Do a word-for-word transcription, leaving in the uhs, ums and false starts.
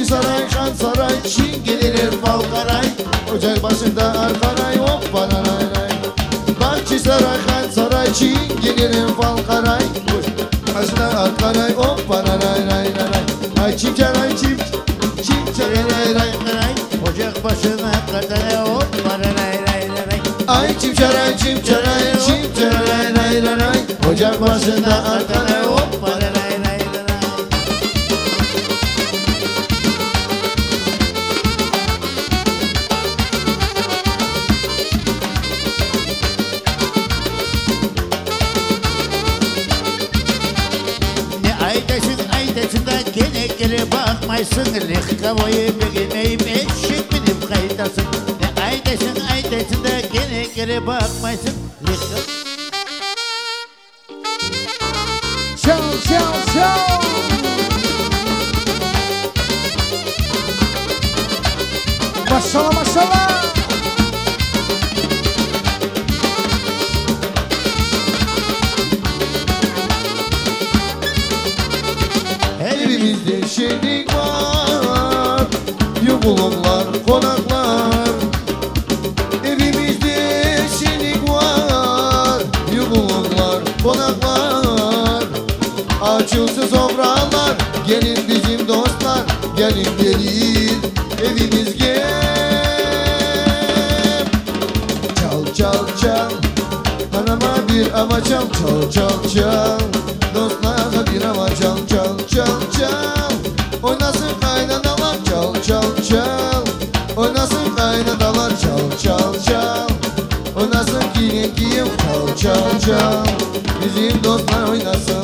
saray, han saray, çingeneler fal karay. Ocak başında arkaray, hop banaray ray. Bahçe saray, han saray, çingeneler fal karay. Başında arkaray, hop banaray ray ray. Ay çimçaray çim, çimçaray ray ray ray. Ocak başına kadar hop banaray ray ray. Ay çimçaray çimçaray, çimçaray ray ray ray. Ocak başında arkaray, hop banaray. Gene gele bakmaysın, lih kavayı beğeneyim, eşek benim kaydasın. Ne aydaşın aydaşın da gene gele bakmaysın, lih Çal çal çal. Maşallah maşallah. Evimizde şenlik var, yumulumlar, konaklar. Evimizde şenlik var, yumulumlar, konaklar. Açılsın sofralar, gelin bizim dostlar. Gelin gelin, evimiz gel. Çal çal çal, anama bir ama çal çal çal çal. Dostlara bir ama çal çal çal çal. Oynasın kaynanalar çal çal çal. Oynasın kaynanalar çal çal çal. Oynasın kiyen kiyen çal çal çal. Bizim dostlar oynasın.